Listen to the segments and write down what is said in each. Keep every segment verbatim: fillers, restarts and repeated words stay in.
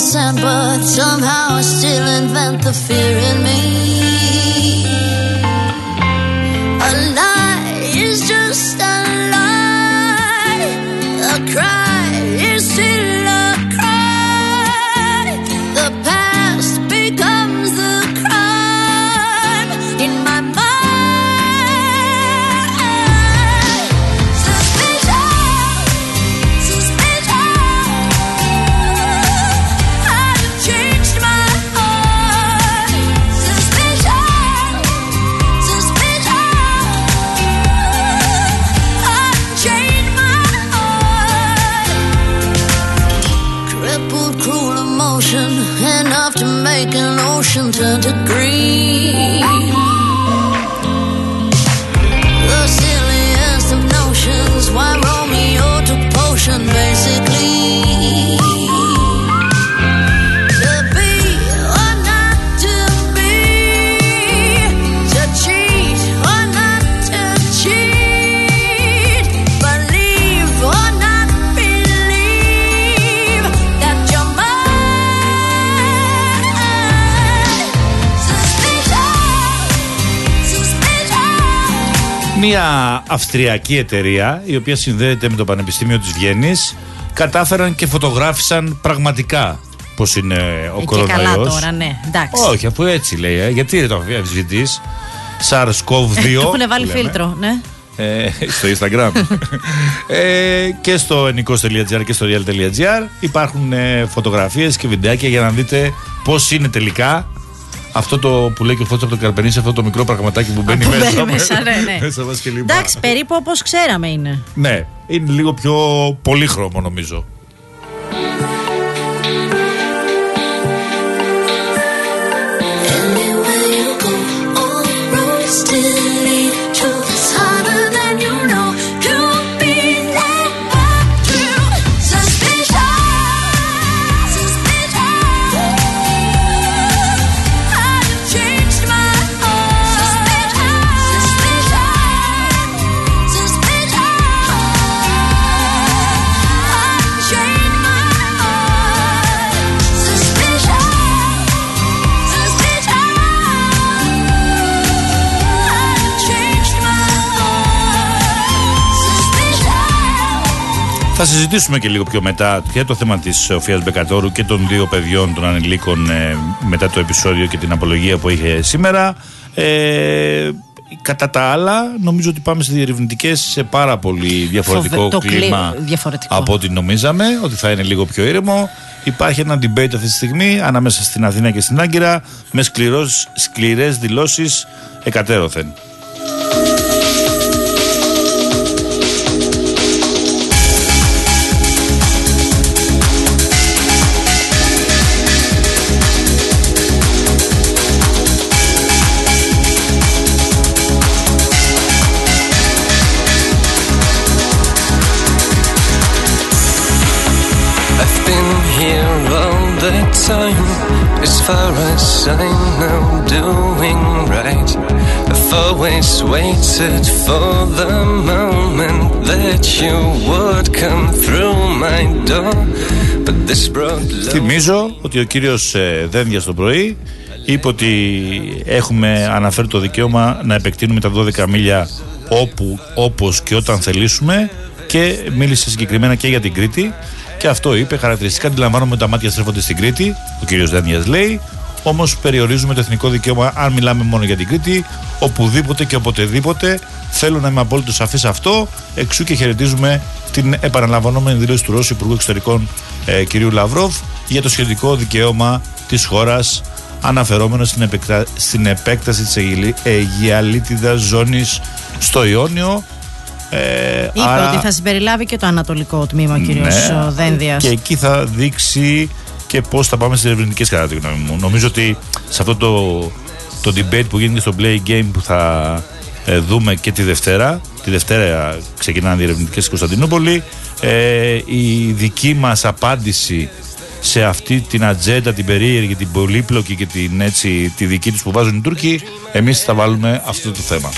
sand, but somehow I still invent the fear in me. A lie is just a lie. A cry is still a cry. The past becomes the crime in my mind. Enough to make an ocean turn to green. The silliest of notions, why Romeo took potion basically. To be or not to be, to cheat or not to cheat, believe or not believe that you're mine. Μια αυστριακή εταιρεία, η οποία συνδέεται με το Πανεπιστήμιο της Βιέννης, κατάφεραν και φωτογράφησαν πραγματικά πώς είναι ο κορονοϊός. Και καλά τώρα, ναι, εντάξει. Όχι, αφού έτσι λέει, ε. γιατί δεν το αμφισβητείς. SARS-κόβ δύο. Του έχουν βάλει φίλτρο, ναι. Ε, στο Instagram ε, και στο ενικός τελεία τζι άρ και στο real τελεία τζι άρ υπάρχουν ε, φωτογραφίες και βιντεάκια για να δείτε πώς είναι τελικά αυτό το που λέει και ο Φώτης από το Καρπενήσι, αυτό το μικρό πραγματάκι που μπαίνει μέσα, μέσα, μέσα, ναι, ναι. μέσα μας και λοιπά. Εντάξει, περίπου όπως ξέραμε είναι. Ναι, είναι λίγο πιο πολύχρωμο νομίζω. Θα συζητήσουμε και λίγο πιο μετά για το θέμα της Σοφίας Μπεκατόρου και των δύο παιδιών των ανηλίκων ε, μετά το επεισόδιο και την απολογία που είχε σήμερα. Ε, κατά τα άλλα, νομίζω ότι πάμε σε διερευνητικές σε πάρα πολύ διαφορετικό Φοβε, κλίμα κλί... διαφορετικό. από ό,τι νομίζαμε, ότι θα είναι λίγο πιο ήρεμο. Υπάρχει ένα debate αυτή τη στιγμή ανάμεσα στην Αθήνα και στην Άγκυρα με σκληρός, σκληρές δηλώσεις εκατέρωθεν. Time, as far as I know, doing right. I've always waited for the moment that you would come through my door, but this brought. Θυμίζω ότι ο κύριος ε, Δένδιας το πρωί είπε ότι έχουμε αναφέρει το δικαίωμα να επεκτείνουμε τα δώδεκα μίλια όπου, όπως και όταν θελήσουμε, και μίλησε συγκεκριμένα και για την Κρήτη. Και αυτό είπε, χαρακτηριστικά αντιλαμβάνομαι ότι τα μάτια στρέφονται στην Κρήτη, ο κύριος Δένδιας λέει, όμως περιορίζουμε το εθνικό δικαίωμα αν μιλάμε μόνο για την Κρήτη, οπουδήποτε και οποτεδήποτε. Θέλω να είμαι απόλυτο σαφής σε αυτό, εξού και χαιρετίζουμε την επαναλαμβανόμενη δήλωση του Ρώσου Υπουργού Εξωτερικών ε, κυρίου Λαυρόβ για το σχετικό δικαίωμα της χώρας, αναφερόμενο στην, επεκτα... στην επέκταση της αιγιαλίτιδας ζώνης στο Ιόνιο. Ε, Είπε άρα, ότι θα συμπεριλάβει και το ανατολικό τμήμα ο κύριος ναι, Δένδιας. Και εκεί θα δείξει και πώς θα πάμε στις ερευνητικές, κατά τη γνώμη μου. Νομίζω ότι σε αυτό το, το debate που γίνεται στο Play Game που θα ε, δούμε και τη Δευτέρα, τη Δευτέρα ξεκινάνε οι ερευνητικές στην Κωνσταντινούπολη, ε, η δική μας απάντηση σε αυτή την ατζέντα, την περίεργη, την πολύπλοκη και την, έτσι, τη δική τους που βάζουν οι Τούρκοι, εμείς θα βάλουμε αυτό το θέμα.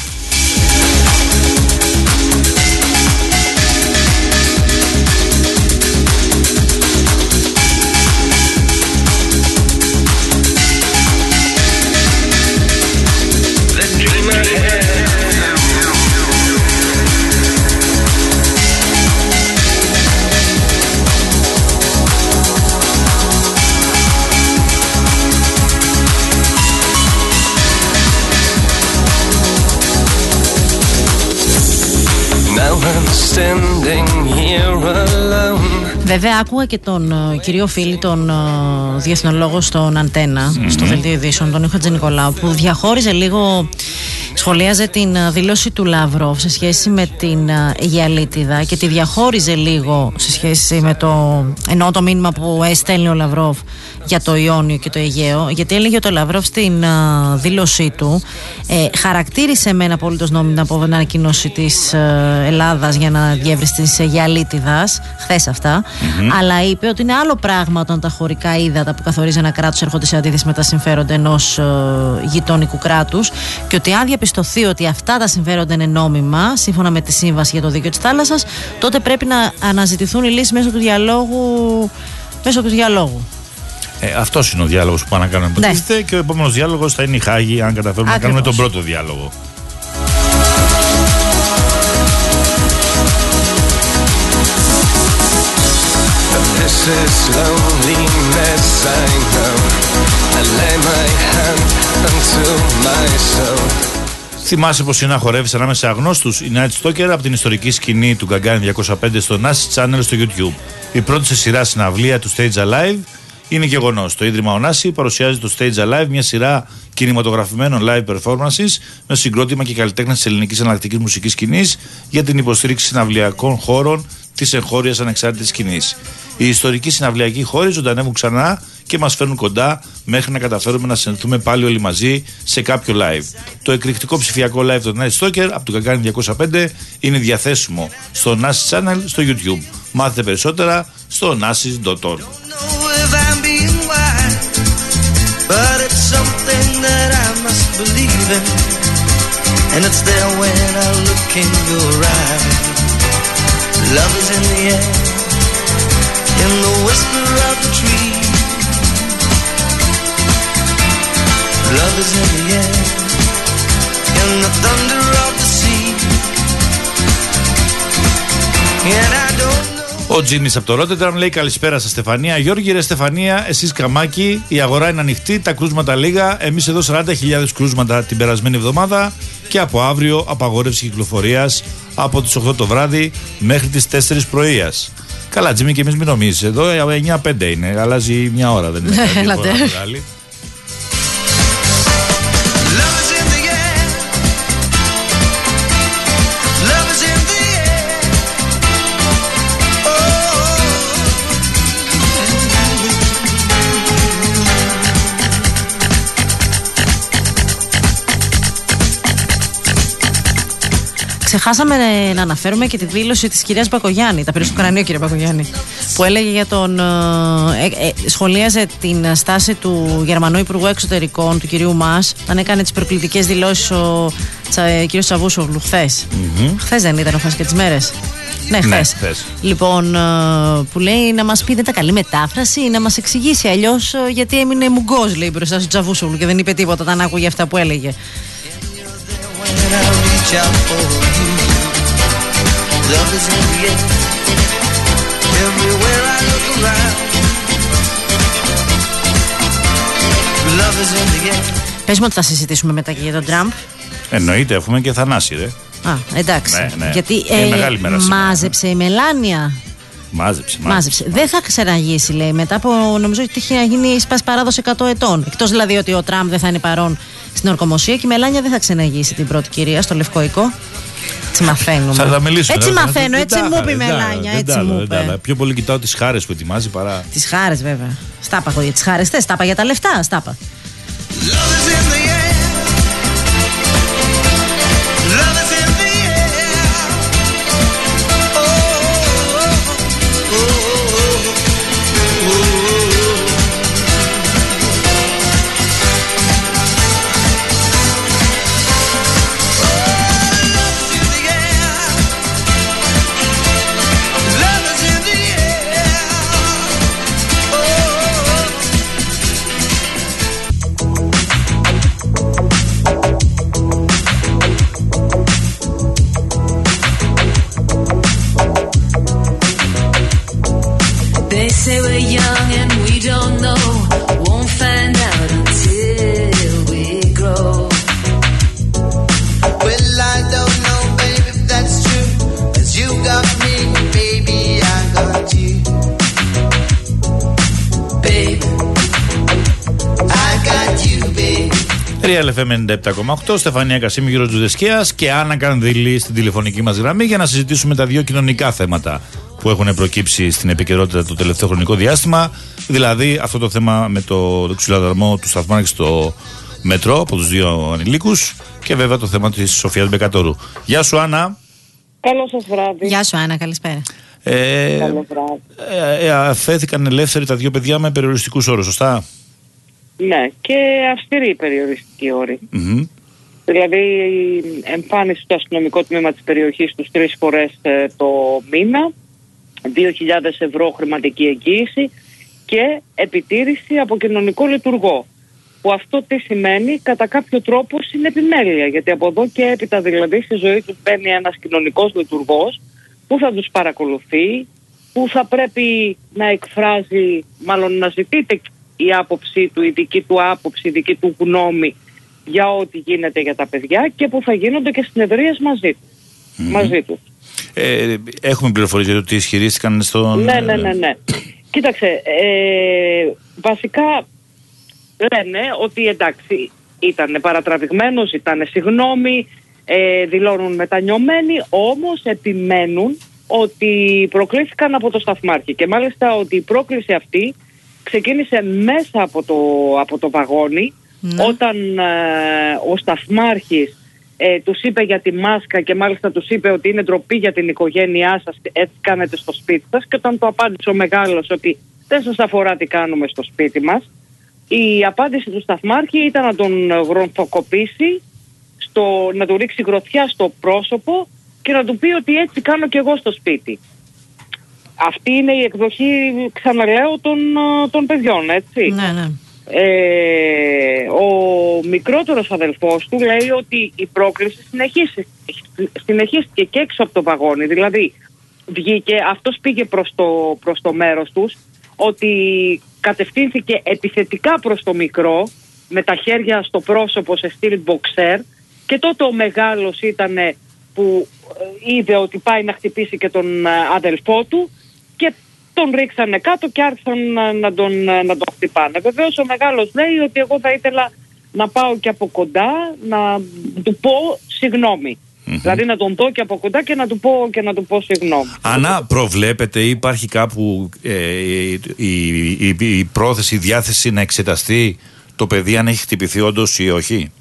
here alone. Βέβαια, άκουγα και τον uh, κύριο Φίλη, τον uh, διεθνολόγο στον Αντένα, mm-hmm. στο Δελτίο Ειδήσεων, τον Νίκο Χατζηνικολάου, που διαχώριζε λίγο, σχολίαζε την uh, δήλωση του Λαυρόβ σε σχέση με την uh, Αιγιαλίτιδα και τη διαχώριζε λίγο σε σχέση με το, ενώ το μήνυμα που έστελνε ο Λαυρόβ για το Ιόνιο και το Αιγαίο, γιατί έλεγε ότι ο Λαυρόβ στην uh, δήλωσή του ε, χαρακτήρισε με ένα απολύτως νόμιμη από την ανακοίνωση της uh, Ελλάδας για να διεύρυνση της Αιγιαλίτιδας, χθες αυτά, mm-hmm. αλλά είπε ότι είναι άλλο πράγμα όταν τα χωρικά ύδατα που καθορίζει ένα κράτος έρχονται σε αντίθεση με τα συμφέροντα ενός uh, γειτονικού κράτους, και ότι αν διαπιστωθεί ότι αυτά τα συμφέροντα είναι νόμιμα, σύμφωνα με τη Σύμβαση για το Δίκαιο της Θάλασσας, τότε πρέπει να αναζητηθούν οι λύσεις μέσω του διαλόγου. Μέσω του διαλόγου. Ε, αυτός είναι ο διάλογος που πάνε να κάνουμε, ναι. Και ο επόμενος διάλογος θα είναι η Χάγη, αν καταφέρουμε Ακριβώς. να κάνουμε τον πρώτο διάλογο. Θυμάσαι πως είναι να χορεύεις ανάμεσα σε αγνώστους? Η Night Stalker από την ιστορική σκηνή του Γκαγκάνη διακόσια πέντε στο Onassis Channel στο YouTube. Η πρώτη σε σειρά συναυλία του Stage Alive είναι γεγονός. Το Ίδρυμα Onassis παρουσιάζει το Stage Alive, μια σειρά κινηματογραφημένων live performances με συγκρότημα και καλλιτέχνες της ελληνικής εναλλακτικής μουσικής σκηνής για την υποστήριξη συναυλιακών χώρων της εγχώριας ανεξάρτητης σκηνής. Οι ιστορικοί συναυλιακοί χώροι ζωντανεύουν ξανά και μας φέρνουν κοντά μέχρι να καταφέρουμε να συνθούμε πάλι όλοι μαζί σε κάποιο live. Το εκρηκτικό ψηφιακό live του Night Stalker από το Γκαγκάνη διακόσια πέντε είναι διαθέσιμο στο Onassis Channel στο YouTube. Μάθετε περισσότερα στο onassis dot org. But it's something that I must believe in, and it's there when I look in your eyes. Love is in the air, in the whisper of the tree. Love is in the air, in the thunder of the sea. And I don't know. Ο Τζίμις από το Ρότερνταμ λέει καλησπέρα σας Στεφανία. Γιώργη, ρε Στεφανία, εσείς καμάκι, η αγορά είναι ανοιχτή, τα κρούσματα λίγα. Εμείς εδώ σαράντα χιλιάδες κρούσματα την περασμένη εβδομάδα και από αύριο απαγόρευση κυκλοφορίας από τις οκτώ το βράδυ μέχρι τις τέσσερις πρωίας. Καλά, Τζίμι, και εμείς μην νομίζεις, εδώ εννιά πέντε είναι, αλλάζει μια ώρα, δεν είναι κάτι μεγάλη. Ξεχάσαμε να αναφέρουμε και τη δήλωση της κυρίας Μπακογιάννη, τα πήρε στο κρανίο κυρία Μπακογιάννη, που έλεγε για τον. Ε, ε, σχολίαζε την στάση του Γερμανού Υπουργού Εξωτερικών, του κυρίου Μας, όταν έκανε τις προκλητικές δηλώσεις ο τσα, κύριος Τσαβούσογλου χθες. Mm-hmm. Χθες δεν ήταν, χθες και τις μέρες. Ναι, χθες. Ναι, λοιπόν, που λέει να μας πει, δεν τα καλή μετάφραση, ή να μας εξηγήσει αλλιώς γιατί έμεινε μουγκός, λέει, μπροστά στον Τσαβούσογλου και δεν είπε τίποτα όταν άκουγε αυτά που έλεγε. Love is in the air, everywhere I look around. Love is in the air. Πες μου ότι θα συζητήσουμε μετά και για τον Τραμπ. Εννοείται, έχουμε και Θανάση, ρε. Α, εντάξει. Ναι, ναι. Γιατί ε, μεγάλη μέρα μάζεψε η Μελάνια. Μάζεψε, μάζεψε, μάζεψε. Δεν θα ξαναγήσει, λέει, μετά από, νομίζω ότι είχε να γίνει σπάση παράδοση εκατό ετών. Εκτός δηλαδή ότι ο Τραμπ δεν θα είναι παρόν στην ορκομοσία και η Μελάνια δεν θα ξαναγήσει την πρώτη κυρία στο Λευκό Οίκο. Έτσι μαθαίνουμε. Θα τα μιλήσουμε. Έτσι δηλαδή, μαθαίνω, έτσι μου είπε η Μελάνια. Έτσι μου είπε. Πιο πολύ κοιτάω τις χάρες που ετοιμάζει παρά. Τις χάρες, βέβαια. Στάπα εγώ για τις χάρες. Τε, στάπα για τα λεφτά. Στάπα. Real εφ εμ ενενήντα επτά κόμμα οκτώ, Στεφανία Κασίμη, Γιώργος Τζουδεσκέας και Άννα Κανδυλή στην τηλεφωνική μας γραμμή για να συζητήσουμε τα δύο κοινωνικά θέματα που έχουν προκύψει στην επικαιρότητα το τελευταίο χρονικό διάστημα. Δηλαδή αυτό το θέμα με το, το ξυλοδαρμό του Σταθμάρχη στο μετρό από τους δύο ανηλίκους και βέβαια το θέμα της Σοφίας Μπεκατόρου. Γεια σου Άννα. Καλό σας βράδυ. Γεια σου Άννα, καλησπέρα. Ε, Καλό βράδυ. Ε, ε, αφέθηκαν ελεύθεροι τα δύο παιδιά με περιοριστικούς όρους, σωστά? Ναι, και αυστηρή περιοριστική όρη. Mm-hmm. Δηλαδή η εμφάνιση στο αστυνομικό τμήμα της περιοχής τους τρεις φορές ε, το μήνα, δύο χιλιάδες ευρώ χρηματική εγγύηση και επιτήρηση από κοινωνικό λειτουργό. Που αυτό τι σημαίνει? Κατά κάποιο τρόπο συνεπιμέλεια, γιατί από εδώ και έπειτα δηλαδή στη ζωή τους μπαίνει ένας κοινωνικός λειτουργός που θα τους παρακολουθεί, που θα πρέπει να εκφράζει, μάλλον να ζητείτε η άποψή του, η δική του άποψη, η δική του γνώμη για ό,τι γίνεται για τα παιδιά και που θα γίνονται και συνεδρίες μαζί, mm-hmm. μαζί τους. Ε, έχουμε πληροφορίες για το τι ισχυρίστηκαν στον... Ναι, ναι, ναι, ναι. Κοίταξε, ε, βασικά λένε ότι εντάξει ήταν παρατραβηγμένος, ήταν συγγνώμη, ε, δηλώνουν μετανιωμένοι, όμως επιμένουν ότι προκλήθηκαν από το Σταθμάρχη και μάλιστα ότι η πρόκληση αυτή ξεκίνησε μέσα από το, από το βαγόνι, ναι. όταν ε, ο Σταθμάρχης ε, τους είπε για τη μάσκα και μάλιστα τους είπε ότι είναι ντροπή για την οικογένειά σας, έτσι κάνετε στο σπίτι σας, και όταν το απάντησε ο μεγάλος ότι δεν σας αφορά τι κάνουμε στο σπίτι μας, η απάντηση του Σταθμάρχη ήταν να τον γρονθοκοπήσει, στο, να του ρίξει γροθιά στο πρόσωπο και να του πει ότι έτσι κάνω και εγώ στο σπίτι. Αυτή είναι η εκδοχή, ξαναλέω, των, των παιδιών, έτσι. Ναι, ναι. Ε, ο μικρότερος αδελφός του λέει ότι η πρόκληση συνεχίστηκε και έξω από το βαγόνι. Δηλαδή βγήκε, αυτός πήγε προς το, προς το μέρος τους, ότι κατευθύνθηκε επιθετικά προς το μικρό με τα χέρια στο πρόσωπο σε στυλ μποξέρ, και τότε ο μεγάλος ήταν που είδε ότι πάει να χτυπήσει και τον αδελφό του και τον ρίξανε κάτω και άρχισαν να, να, τον, να τον χτυπάνε. Βεβαίως ο μεγάλος λέει ότι εγώ θα ήθελα να πάω και από κοντά να του πω συγγνώμη. Mm-hmm. Δηλαδή να τον δω και από κοντά και να του πω, και να του πω συγγνώμη. Ανά, προβλέπετε ή υπάρχει κάπου ε, η, η, η, η πρόθεση, η διάθεση να εξεταστεί το παιδί αν έχει χτυπηθεί όντως ή όχι?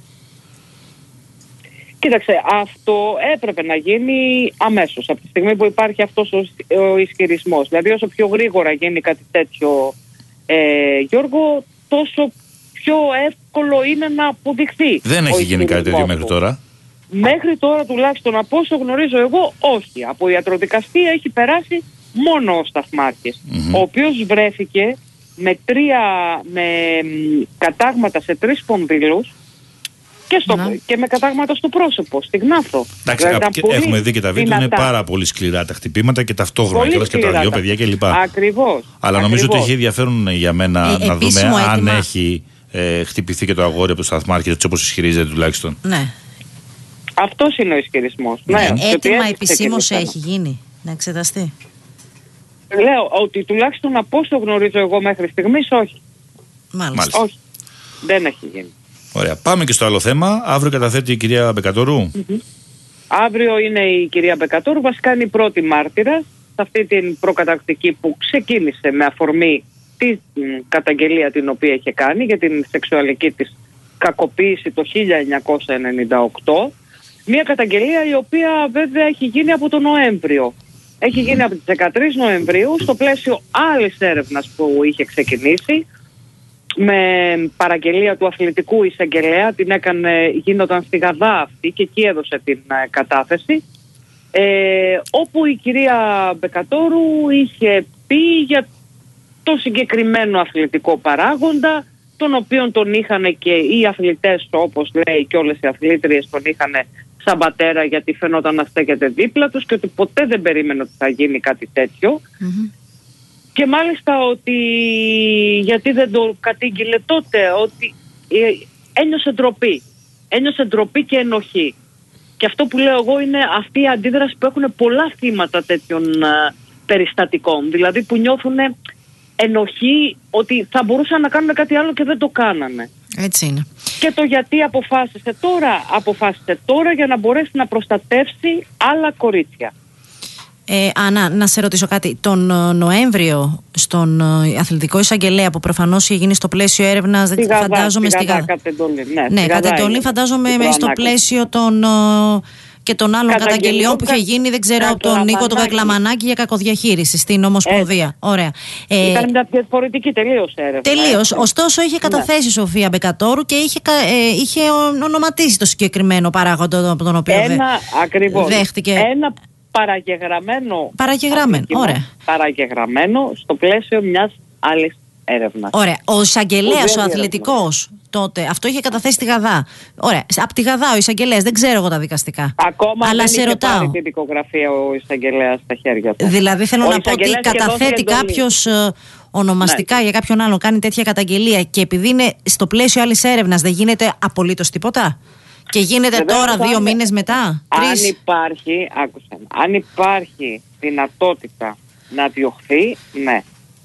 Κοίταξε, αυτό έπρεπε να γίνει αμέσως, από τη στιγμή που υπάρχει αυτός ο, ο ισχυρισμός. Δηλαδή όσο πιο γρήγορα γίνει κάτι τέτοιο, ε, Γιώργο, τόσο πιο εύκολο είναι να αποδειχθεί. Δεν έχει γίνει κάτι τέτοιο μέχρι τώρα. Μέχρι τώρα τουλάχιστον από όσο γνωρίζω εγώ, όχι. Από ιατροδικαστία έχει περάσει μόνο ο Σταθμάρχης, mm-hmm. ο οποίος βρέθηκε με τρία με κατάγματα σε τρεις σπονδύλους και, στο, mm-hmm. και με κατάγματα στο πρόσωπο, στη γνάθο. Εντάξει, δηλαδή, έχουμε δει και τα βίντεο, είναι πάρα πολύ σκληρά τα χτυπήματα και ταυτόχρονα και, και τα δυο παιδιά κλπ. Ακριβώς. Αλλά νομίζω ακριβώς. ότι έχει ενδιαφέρον για μένα ε, να δούμε έτοιμα. αν έχει ε, χτυπηθεί και το αγόρι από το Σταθμάρχη, έτσι όπως ισχυρίζεται τουλάχιστον. Ναι. Αυτός είναι ο ισχυρισμός. Ναι, ναι, έτοιμα επισήμως έχει γίνει να εξεταστεί? Λέω ότι τουλάχιστον από όσο γνωρίζω εγώ μέχρι στιγμής, όχι. Μάλιστα. Μάλιστα. Όχι. Δεν έχει γίνει. Ωραία. Πάμε και στο άλλο θέμα. Αύριο καταθέτει η κυρία Μπεκατόρου. Mm-hmm. Αύριο είναι η κυρία Μπεκατόρου. Βασικά είναι η πρώτη μάρτυρα σε αυτή την προκαταρκτική που ξεκίνησε με αφορμή την καταγγελία την οποία είχε κάνει για την σεξουαλική της κακοποίηση το χίλια εννιακόσια ενενήντα οκτώ. Μια καταγγελία η οποία βέβαια έχει γίνει από τον Νοέμβριο. Έχει γίνει από τις δεκατρείς Νοεμβρίου στο πλαίσιο άλλης έρευνας που είχε ξεκινήσει με παραγγελία του αθλητικού εισαγγελέα. Την έκανε, γίνονταν στη Γαδά αυτή και εκεί έδωσε την ε, κατάθεση, ε, όπου η κυρία Μπεκατόρου είχε πει για το συγκεκριμένο αθλητικό παράγοντα, τον οποίον τον είχαν και οι αθλητές, όπως λέει, και όλες οι αθλήτριες τον είχαν σαν πατέρα, γιατί φαινόταν να στέκεται δίπλα τους και ότι ποτέ δεν περίμενε ότι θα γίνει κάτι τέτοιο. Mm-hmm. Και μάλιστα ότι, γιατί δεν το κατήγγειλε τότε, ότι ένιωσε ντροπή. Ένιωσε ντροπή και ενοχή. Και αυτό που λέω εγώ είναι αυτή η αντίδραση που έχουν πολλά θύματα τέτοιων uh, περιστατικών. Δηλαδή που νιώθουν ενοχή ότι θα μπορούσαν να κάνουν κάτι άλλο και δεν το κάνανε. Έτσι είναι. Και το γιατί αποφάσισε τώρα. Αποφάσισε τώρα για να μπορέσει να προστατεύσει άλλα κορίτσια. Ε, Άννα, να σε ρωτήσω κάτι. Τον uh, Νοέμβριο στον uh, αθλητικό εισαγγελέα που προφανώς είχε γίνει στο πλαίσιο έρευνας, Στη Γαδά, φαντάζομαι στη Γαδά. Κατεντολή. Ναι, ναι Κατεντολή, φαντάζομαι με, στο πλαίσιο των, uh, και των άλλων καταγγελιών που είχε γίνει, δεν ξέρω, από τον Νίκο τον Κακλαμανάκη για κακοδιαχείριση στην Ομοσπονδία. Ωραία. Ε, Ήταν μια διαφορετική τελείως έρευνα. Τελείως. Ωστόσο, είχε καταθέσει η ναι. Σοφία Μπεκατόρου και είχε, ε, είχε ονοματίσει το συγκεκριμένο παράγοντα από τον οποίο Ένα, ακριβώς, δέχτηκε. Ένα παραγεγραμμένο, παραγεγραμμένο, ωραία. παραγεγραμμένο στο πλαίσιο μιας άλλης έρευνας. Ωραία. Ο εισαγγελέας, ο αθλητικός τότε, αυτό είχε καταθέσει στη Γαδά. Ωραία. Από τη Γαδά ο εισαγγελέας, δεν ξέρω εγώ τα δικαστικά. Ακόμα αλλά δεν σε είχε ρωτάω. πάρει την δικογραφία ο εισαγγελέας στα χέρια του. Δηλαδή θέλω ο να πω ότι καταθέτει κάποιος ε, ονομαστικά ναι. για κάποιον άλλο, κάνει τέτοια καταγγελία και επειδή είναι στο πλαίσιο άλλης έρευνας δεν γίνεται απολύτως τίποτα. Και γίνεται Βεβαίως, τώρα δύο μήνες μετά. Αν τρεις. υπάρχει, άκουσα, αν υπάρχει δυνατότητα να διωχθεί, ναι.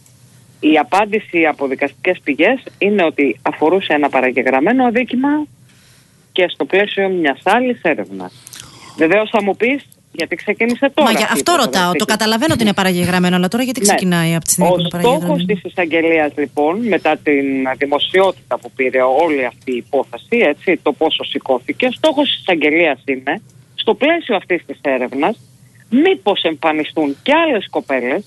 Η απάντηση από δικαστικές πηγές είναι ότι αφορούσε ένα παραγεγραμμένο αδίκημα και στο πλαίσιο μιας άλλης έρευνας. Βεβαίως θα μου πεις γιατί ξεκίνησε τώρα. Μα για αυτό ρωτάω. Το καταλαβαίνω ότι είναι παραγεγραμμένο, αλλά τώρα γιατί ξεκινάει ναι. από τη στιγμή που είναι παραγεγραμμένο. Ο στόχος της εισαγγελίας λοιπόν, μετά την δημοσιότητα που πήρε όλη αυτή η υπόθεση, έτσι, το πόσο σηκώθηκε, ο στόχος της εισαγγελίας είναι, στο πλαίσιο αυτής της έρευνας, μήπως εμφανιστούν και άλλες κοπέλες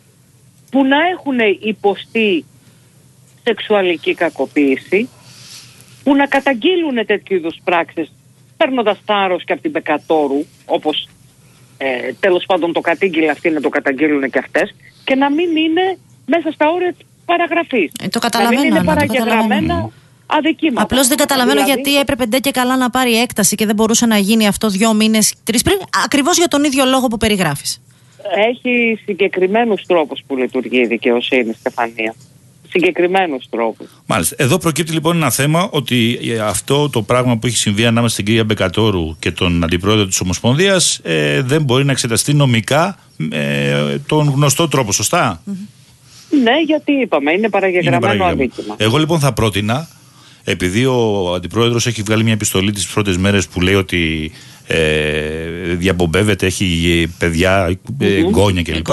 που να έχουν υποστεί σεξουαλική κακοποίηση, που να καταγγείλουν τέτοιου είδους πράξεις, παίρνοντας θάρρος και από την Μπεκατόρου, όπως Ε, τέλος πάντων το κατήγγειλε αυτή να το καταγγείλουν και αυτές και να μην είναι μέσα στα όρια της παραγραφής. Ε, το καταλαβαίνω. Να μην είναι Άννα, παραγεγραμμένα αδικήματα. Απλώς δεν καταλαβαίνω δηλαδή... γιατί έπρεπε ντε και καλά να πάρει έκταση και δεν μπορούσε να γίνει αυτό δύο μήνες, τρεις πριν, ακριβώς για τον ίδιο λόγο που περιγράφεις. Έχει συγκεκριμένους τρόπους που λειτουργεί η δικαιοσύνη, Στεφανία. Συγκεκριμένους τρόπους. Μάλιστα. Εδώ προκύπτει λοιπόν ένα θέμα ότι αυτό το πράγμα που έχει συμβεί ανάμεσα στην κυρία Μπεκατόρου και τον αντιπρόεδρο της Ομοσπονδίας ε, δεν μπορεί να εξεταστεί νομικά ε, τον γνωστό τρόπο, σωστά? Mm-hmm. Ναι, γιατί είπαμε, είναι παραγεγραμμένο αδίκημα. Εγώ λοιπόν θα πρότεινα, επειδή ο αντιπρόεδρος έχει βγάλει μια επιστολή τις πρώτες μέρες που λέει ότι ε, διαπομπεύεται, έχει παιδιά, ε, εγγόνια κλπ.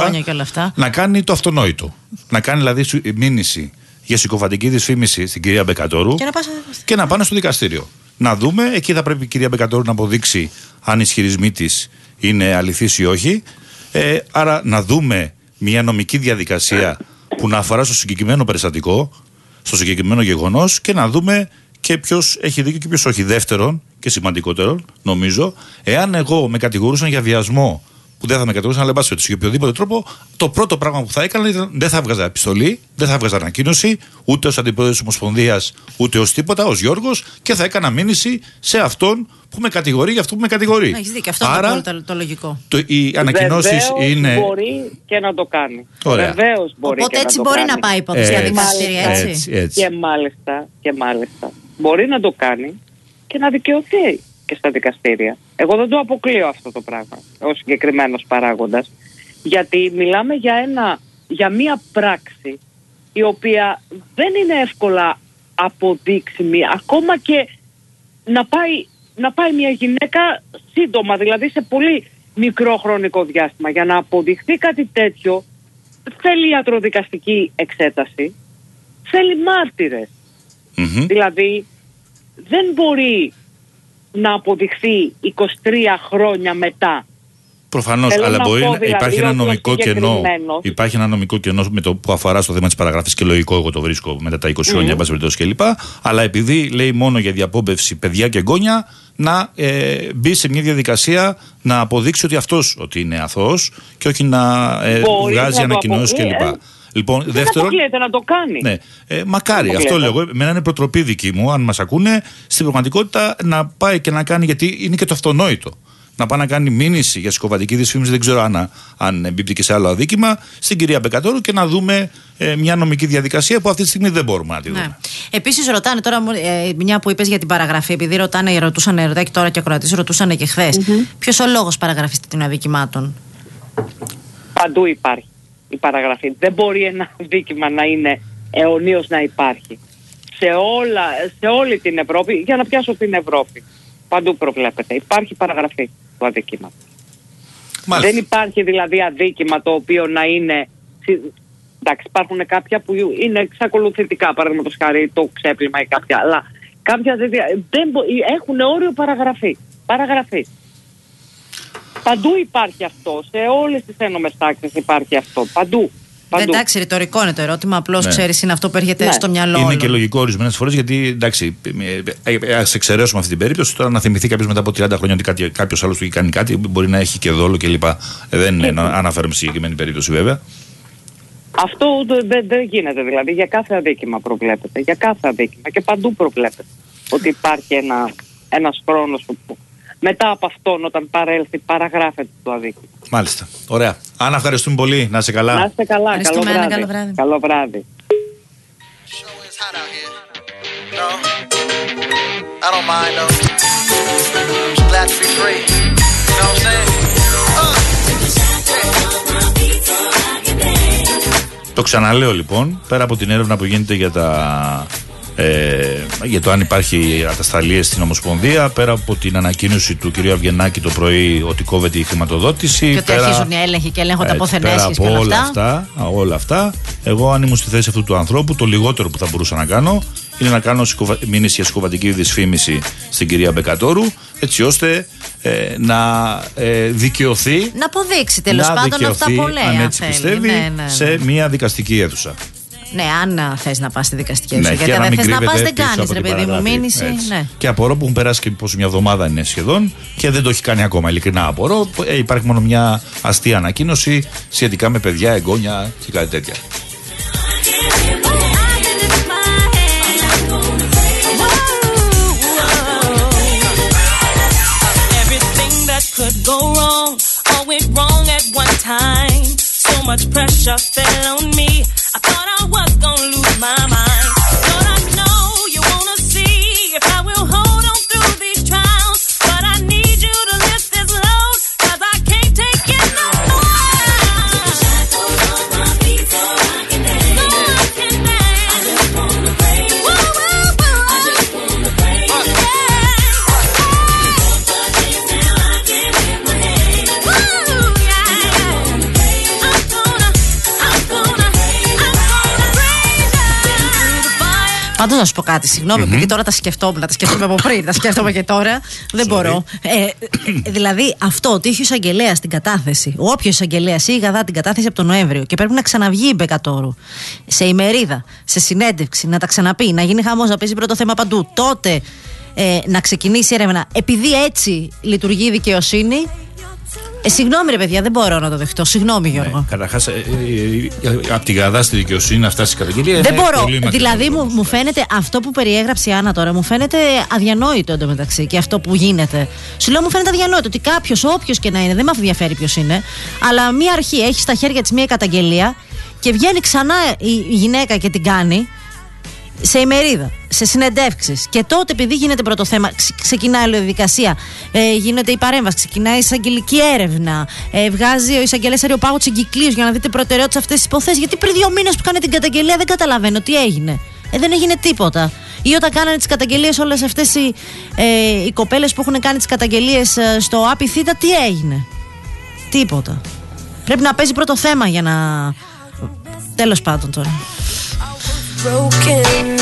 Να κάνει το αυτονόητο. Να κάνει δηλαδή μήνυση για συκοφαντική δυσφήμιση στην κυρία Μπεκατόρου και να, πας... και να πάνε στο δικαστήριο. Να δούμε, εκεί θα πρέπει η κυρία Μπεκατόρου να αποδείξει αν οι ισχυρισμοί της είναι αληθείς ή όχι. Ε, άρα να δούμε μια νομική διαδικασία που να αφορά στο συγκεκριμένο περιστατικό, στο συγκεκριμένο γεγονός και να δούμε και ποιος έχει δίκιο και ποιος όχι. Δεύτερον και σημαντικότερον, νομίζω, εάν εγώ με κατηγορούσαν για βιασμό, που δεν θα με κατηγορούσαν, αλλά μπας για οποιοδήποτε τρόπο, το πρώτο πράγμα που θα έκανα ήταν δεν θα έβγαζα επιστολή, δεν θα έβγαζα ανακοίνωση, ούτε ως αντιπρόεδρος της Ομοσπονδίας, ούτε ως τίποτα, ως Γιώργος, και θα έκανα μήνυση σε αυτόν που με κατηγορεί για αυτό που με κατηγορεί. Έχεις δίκιο, αυτό Άρα, είναι το, το λογικό. Το, οι ανακοινώσεις είναι. Μπορεί και να το κάνει. Βεβαίως μπορεί. Οπότε και έτσι να το μπορεί κάνει. να πάει υπόθεση για δικαστήρια, έτσι. έτσι, έτσι. Και μάλιστα, και μάλιστα μπορεί να το κάνει και να δικαιωθεί και στα δικαστήρια. Εγώ δεν το αποκλείω αυτό το πράγμα ως συγκεκριμένος παράγοντας, γιατί μιλάμε για, ένα, για μία πράξη η οποία δεν είναι εύκολα αποδείξιμη, ακόμα και να πάει, να πάει μια γυναίκα σύντομα, δηλαδή σε πολύ μικρό χρονικό διάστημα. Για να αποδειχθεί κάτι τέτοιο θέλει ιατροδικαστική εξέταση, θέλει μάρτυρες. Mm-hmm. Δηλαδή δεν μπορεί να αποδειχθεί είκοσι τρία χρόνια μετά. Προφανώς, αλλά μπορεί να δηλαδή, υπάρχει ένα νομικό κενό. Υπάρχει ένα νομικό κενό με το που αφορά στο θέμα της παραγραφής και λογικό, εγώ το βρίσκω μετά τα είκοσι mm. χρόνια, μπας περιπτώσει κλπ. Αλλά επειδή λέει μόνο για διαπόμπευση παιδιά και εγγόνια, να ε, μπει σε μια διαδικασία να αποδείξει ότι αυτός ότι είναι αθώος και όχι να ε, βγάζει ανακοινώσεις κλπ. Ε. Λοιπόν, δεν δεύτερον, αποκλείεται να το κάνει. Ναι, ε, μακάρι, αυτό λέω. Εμένα είναι προτροπή δική μου, αν μας ακούνε, στην πραγματικότητα να πάει και να κάνει, γιατί είναι και το αυτονόητο. Να πάει να κάνει μήνυση για συκοφαντική δυσφήμιση, δεν ξέρω αν, αν εμπίπτει και σε άλλο αδίκημα, στην κυρία Μπεκατόρου και να δούμε ε, μια νομική διαδικασία που αυτή τη στιγμή δεν μπορούμε να τη δούμε. Ναι. Επίσης, ρωτάνε τώρα, ε, μια που είπες για την παραγραφή, επειδή ρωτάνε, ρωτούσαν ερωτάκι τώρα και ακροατές, ρωτούσαν και χθες. Mm-hmm. Ποιος ο λόγος παραγραφής των αδικημάτων? Παντού υπάρχει η παραγραφή. Δεν μπορεί ένα δίκημα να είναι αιωνίως να υπάρχει. σε, όλα, σε όλη την Ευρώπη, για να πιάσω την Ευρώπη. Παντού προβλέπεται. Υπάρχει παραγραφή του αδίκημα. Δεν υπάρχει δηλαδή αδίκημα το οποίο να είναι... Εντάξει, υπάρχουν κάποια που είναι εξακολουθητικά, παραδείγματος χάρη το ξέπλυμα ή κάποια, αλλά κάποια δεν, δεν έχουν όριο παραγραφή. Παραγραφή. Παντού υπάρχει αυτό. Σε όλες τις ένομες τάξεις υπάρχει αυτό. Παντού. Παντού. Εντάξει, ρητορικό είναι το ερώτημα. Απλώς ναι. ξέρεις, είναι αυτό που έρχεται ναι. στο μυαλό. Είναι όλων. Και λογικό ορισμένες φορές, γιατί εντάξει, ας εξαιρέσουμε αυτή την περίπτωση. Τώρα να θυμηθεί κάποιος μετά από τριάντα χρόνια ότι κάποιος άλλος του έχει κάνει κάτι, μπορεί να έχει και δόλο κλπ. Δεν είναι να αναφέρουμε συγκεκριμένη περίπτωση βέβαια. Αυτό δεν δε γίνεται δηλαδή. Για κάθε αδίκημα προβλέπεται. Για κάθε αδίκημα. Και παντού προβλέπεται ότι υπάρχει ένα, ένας χρόνος που μετά από αυτόν, όταν παρέλθει, παραγράφεται το αδίκημα. Μάλιστα. Ωραία. Άννα, ευχαριστούμε πολύ. Να είσαι καλά. Να είστε καλά. Καλό βράδυ. Καλό βράδυ. Καλό βράδυ. Το ξαναλέω λοιπόν, πέρα από την έρευνα που γίνεται για τα... Ε, για το αν υπάρχει ατασταλίες στην Ομοσπονδία, πέρα από την ανακοίνωση του κ. Αυγενάκη το πρωί ότι κόβεται η χρηματοδότηση. Και ότι πέρα, αρχίζουν οι έλεγχοι και ελέγχονται από θενέσχες και όλα όλα αυτά. αυτά. Όλα αυτά, εγώ αν ήμουν στη θέση αυτού του ανθρώπου, το λιγότερο που θα μπορούσα να κάνω είναι να κάνω μήνυση για συκοβατική δυσφήμιση στην κυρία Μπεκατόρου, έτσι ώστε ε, να ε, δικαιωθεί. Να αποδείξει τέλος πάντων αυτά που λέει. Αν έτσι πιστεύει, ναι, ναι, ναι. σε μια δικαστική αίθουσα. Ναι, αν θες να πας στη δικαστική αίθουσα. Ναι, γιατί αν δεν θες να πας, δεν κάνεις, ρε παιδί μου, μήνυση. Ναι. Και απορώ που έχουν περάσει και πόσο μια εβδομάδα είναι σχεδόν και δεν το έχει κάνει ακόμα. Ειλικρινά απορώ. Ε, υπάρχει μόνο μια αστεία ανακοίνωση σχετικά με παιδιά, εγγόνια και κάτι τέτοια. So much pressure fell on me. I thought I was gonna lose my mind. Lord, I know you wanna see if I will hold on through these trials. But I need you to lift this load, 'cause I can't take it no more. The shackles on my feet so I can dance. So I can dance. I just wanna praise you. Woo, woo, woo. I just wanna praise you. Yeah. Before the days now I can lift my hands. Woo, yeah, yeah. Πάντως να σου πω κάτι, συγγνώμη, mm-hmm. επειδή τώρα τα σκεφτόμουν, τα σκεφτόμαι από πριν, τα σκέφτομαι και τώρα. Δεν Sorry. μπορώ. Ε, δηλαδή, αυτό ότι είχε ο εισαγγελέας την κατάθεση, ο όποιος εισαγγελέας ή η Γαδά την κατάθεση από τον Νοέμβριο και πρέπει να ξαναβγεί η Μπεκατόρου σε ημερίδα, σε συνέντευξη, να τα ξαναπεί, να γίνει χαμός, να παίζει πρώτο θέμα παντού, τότε ε, να ξεκινήσει η έρευνα, επειδή έτσι λειτουργεί η δικαιοσύνη. Ε, συγγνώμη ρε παιδιά, δεν μπορώ να το δεχτώ. Συγγνώμη Γιώργο. Ναι, καταρχάς, ε, ε, ε, από τη Γαδά στη δικαιοσύνη να φτάσει η καταγγελία. Δεν μπορώ. Δηλαδή μου, μου φαίνεται αυτό που περιέγραψε η Άννα τώρα, μου φαίνεται αδιανόητο εντωμεταξύ και αυτό που γίνεται. Σου λέω, μου φαίνεται αδιανόητο ότι κάποιος, όποιος και να είναι, δεν με ενδιαφέρει ποιος είναι, αλλά μία αρχή έχει στα χέρια της μία καταγγελία και βγαίνει ξανά η, η γυναίκα και την κάνει σε ημερίδα, σε συνεντεύξεις. Και τότε, επειδή γίνεται πρώτο θέμα, ξεκινάει η διαδικασία, ε, γίνεται η παρέμβαση, ξεκινάει η εισαγγελική έρευνα, ε, βγάζει ο εισαγγελέας Αριοπάγου τους εγκυκλίους για να δείτε προτεραιότητες αυτές τις υποθέσεις. Γιατί πριν δύο μήνες που κάνει την καταγγελία δεν καταλαβαίνω τι έγινε. Ε, δεν έγινε τίποτα. Ή όταν κάνανε τις καταγγελίες όλες αυτές οι, ε, οι κοπέλες που έχουν κάνει τις καταγγελίες ε, στο άπι θήτα, τι έγινε. Τίποτα. Πρέπει να παίζει πρώτο θέμα για να. Τέλος πάντων τώρα. Broken.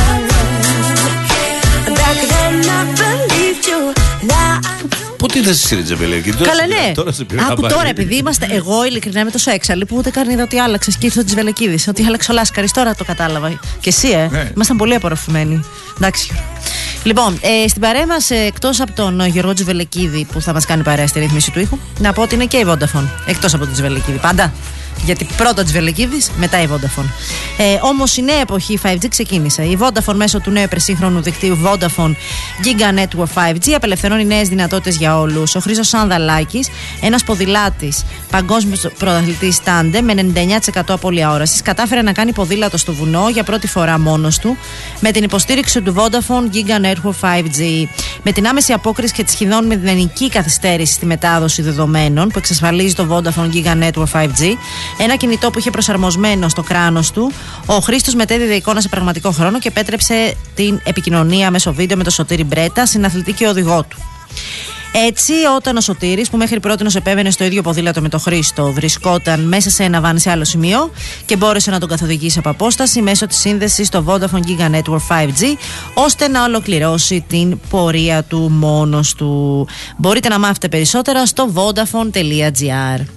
Back then I believed you. Πότε είδες εσύ, Τζεβελέκη? Καλά, ναι. Άκου τώρα, επειδή είμαστε. Εγώ ειλικρινά είμαι τόσο έξαλλη που ούτε καν είδα ότι άλλαξε και ήρθε ο Τζεβελεκίδης. Ότι άλλαξε ο Λάσκαρης. Τώρα το κατάλαβα. Και εσύ, ε. Ναι. Ήμασταν πολύ απορροφημένοι. Εντάξει. Λοιπόν, ε, στην παρέα μας, ε, εκτός από τον Γιώργο Τζεβελεκίδη που θα μας κάνει παρέα στη ρύθμιση του ήχου, να πω ότι είναι και η Vodafone. Εκτός από τον Τζεβελεκίδη. Πάντα. Γιατί πρώτα ο Τζβελεκίδης, μετά η Vodafone. Ε, όμως η νέα εποχή φάιβ τζι ξεκίνησε. Η Vodafone μέσω του νέου υπερσύγχρονου δικτύου Vodafone Giga Network φάιβ τζι απελευθερώνει νέες δυνατότητες για όλους. Ο Χρήστος Σανδαλάκης, ένας ποδηλάτης, παγκόσμιος πρωταθλητής τάντεμ με ενενήντα εννέα τοις εκατό απώλεια όρασης, κατάφερε να κάνει ποδήλατο στο βουνό για πρώτη φορά μόνος του με την υποστήριξη του Vodafone Giga Network φάιβ τζι. Με την άμεση απόκριση και τη σχεδόν μηδενική καθυστέρηση στη μετάδοση δεδομένων που εξασφαλίζει το Vodafone Giga Network φάιβ τζι, Ένα κινητό που είχε προσαρμοσμένο στο κράνος του, ο Χρήστος μετέδιδε εικόνα σε πραγματικό χρόνο και επέτρεψε την επικοινωνία μέσω βίντεο με τον Σωτήρη Μπρέτα, συναθλητή και οδηγό του. Έτσι, όταν ο Σωτήρης, που μέχρι πρότινος επέβαινε στο ίδιο ποδήλατο με τον Χρήστο, βρισκόταν μέσα σε ένα βαν σε άλλο σημείο και μπόρεσε να τον καθοδηγήσει από απόσταση μέσω της σύνδεσης στο Vodafone Giga Network φάιβ τζι, ώστε να ολοκληρώσει την πορεία του μόνος του. Μπορείτε να μάθετε περισσότερα στο vodafone τελεία gr.